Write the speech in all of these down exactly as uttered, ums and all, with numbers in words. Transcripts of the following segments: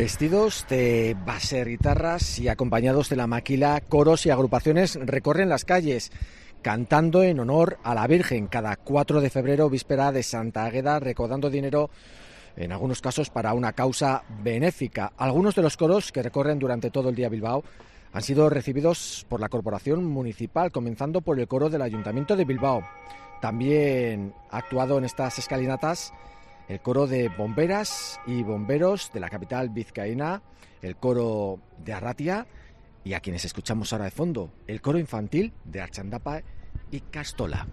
Vestidos de baserritarras y acompañados de la maquila, coros y agrupaciones recorren las calles cantando en honor a la Virgen cada cuatro de febrero, víspera de Santa Águeda, recaudando dinero en algunos casos para una causa benéfica. Algunos de los coros que recorren durante todo el día Bilbao han sido recibidos por la corporación municipal, comenzando por el coro del Ayuntamiento de Bilbao. También ha actuado en estas escalinatas el coro de bomberas y bomberos de la capital vizcaína, el coro de Arratia y a quienes escuchamos ahora de fondo, el coro infantil de Artxandapa y Castola.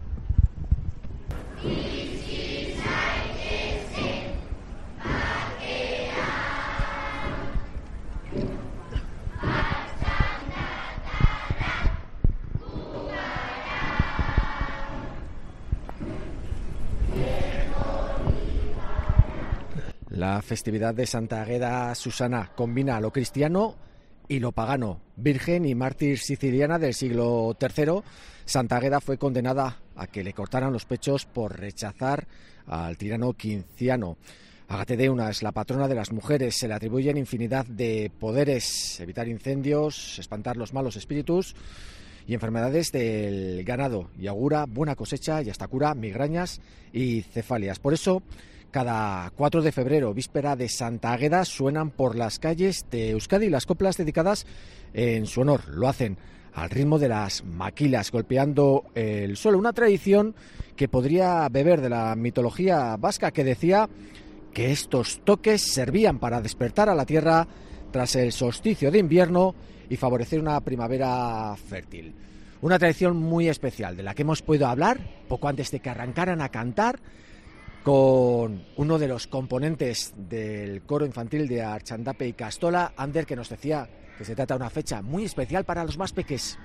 La festividad de Santa Águeda Susana combina lo cristiano y lo pagano. Virgen y mártir siciliana del siglo tercero, Santa Águeda fue condenada a que le cortaran los pechos por rechazar al tirano Quinciano. Agatedeuna es la patrona de las mujeres, se le atribuyen infinidad de poderes: evitar incendios, espantar los malos espíritus y enfermedades del ganado, y augura buena cosecha y hasta cura migrañas y cefalias. Por eso, cada cuatro de febrero, víspera de Santa Águeda, suenan por las calles de Euskadi las coplas dedicadas en su honor. Lo hacen al ritmo de las maquilas, golpeando el suelo. Una tradición que podría beber de la mitología vasca, que decía que estos toques servían para despertar a la tierra tras el solsticio de invierno y favorecer una primavera fértil. Una tradición muy especial, de la que hemos podido hablar poco antes de que arrancaran a cantar con uno de los componentes del coro infantil de Artxandapa y Castola, Ander, que nos decía que se trata de una fecha muy especial para los más peques.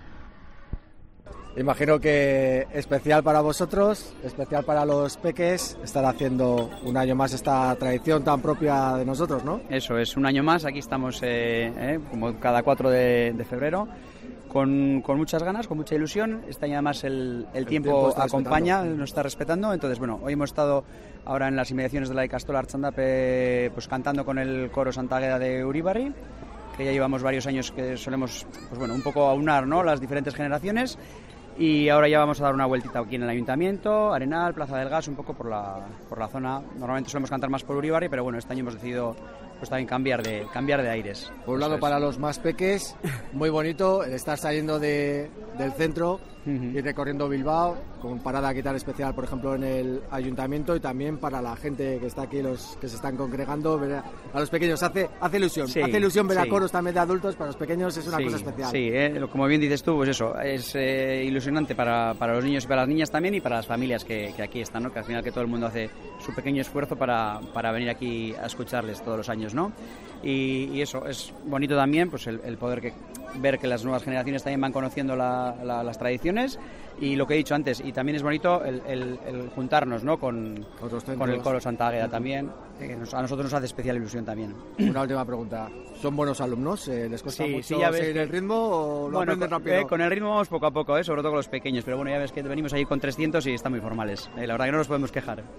Imagino que especial para vosotros, especial para los peques, estar haciendo un año más esta tradición tan propia de nosotros, ¿no? Eso es, un año más, aquí estamos eh, eh, como cada cuatro de, de febrero. Con, con muchas ganas, con mucha ilusión. Este año además el, el, el tiempo, tiempo acompaña, nos está respetando. Entonces, bueno, hoy hemos estado ahora en las inmediaciones de la de Castola Artxandapa, pues cantando con el coro Santa Águeda de Uribarri, que ya llevamos varios años que solemos, pues bueno, un poco aunar, ¿no?, las diferentes generaciones. Y ahora ya vamos a dar una vueltita aquí en el Ayuntamiento, Arenal, Plaza del Gas, un poco por la, por la zona. Normalmente solemos cantar más por Uribarri, pero bueno, este año hemos decidido pues también cambiar de, cambiar de aires. Por un lado, para los más peques, muy bonito el estar saliendo de, del centro uh-huh. y recorriendo Bilbao, con parada aquí tan especial, por ejemplo, en el Ayuntamiento, y también para la gente que está aquí, los que se están congregando, ver a los pequeños hace, hace ilusión, sí, hace ilusión ver sí. a coros también de adultos. Para los pequeños es una sí, cosa especial. Sí, eh, como bien dices tú, pues eso, es eh, ilusionante para, para los niños y para las niñas también, y para las familias que, que aquí están, ¿no?, que al final que todo el mundo hace su pequeño esfuerzo para, para venir aquí a escucharles todos los años, ¿no? Y, y eso, es bonito también, pues el, el poder que, ver que las nuevas generaciones también van conociendo la, la, las tradiciones, y lo que he dicho antes, y también es bonito el, el, el juntarnos, ¿no?, con, con el coro Santa Águeda también, que nos, a nosotros nos hace especial ilusión también. Una última pregunta, ¿son buenos alumnos? ¿Eh, ¿Les cuesta sí, mucho sí, ya ves seguir que... el ritmo o lo bueno, aprenden con, rápido? Eh, con el ritmo vamos poco a poco, eh, sobre todo con los pequeños, pero bueno, ya ves que venimos ahí con trescientos y están muy formales, eh, la verdad que no nos podemos quejar.